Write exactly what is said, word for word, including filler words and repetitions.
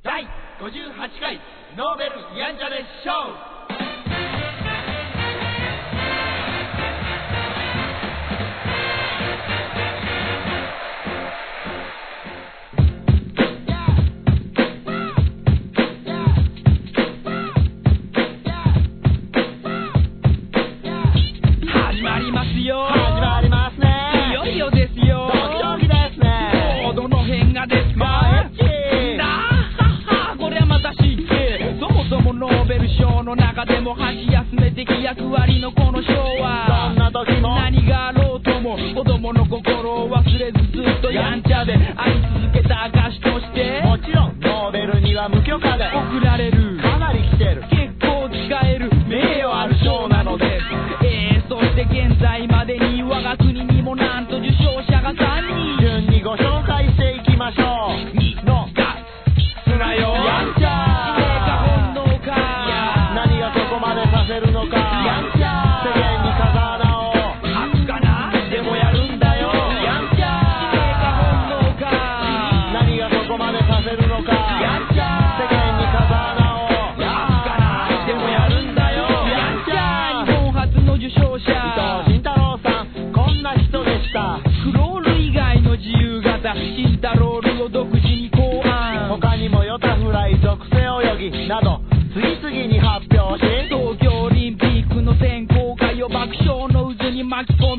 だいごじゅうはちかいノーベルやんちゃでショー。 始まりますよ。 始まりますね。 いよいよですよ。 ドキドキですね。 もうどの辺がですか。 マジだははこれはまた知ってそもそもノーベル賞の中でも箸休め的役割のこの賞はどんな時も何があろうとも子供の心を忘れずずっとやんちゃであり続けた証としてもちろんノーベルには無許可で贈られるかなり来てる結構使える名誉ある賞なのです。えー、そして現在までに我が国にもなんと受賞者がさんにん順にご紹介していきましょう。 にのがすなよやんちゃ使命か本能か何がそこまでさせるのかやんちゃ世間に風穴を開くかなでもやるんだよやんちゃ使命か本能か何がそこまでさせるのかやんちゃ世間に風穴を開くかなでもやるんだよやんちゃ日本初の受賞者伊藤慎太郎さんこんな人でした。 クロール以外の自由形慎太郎ルを独自に考案他にもヨタフライ属性泳ぎなど次々に発表し東京オリンピックの選考会を爆笑の渦に巻き込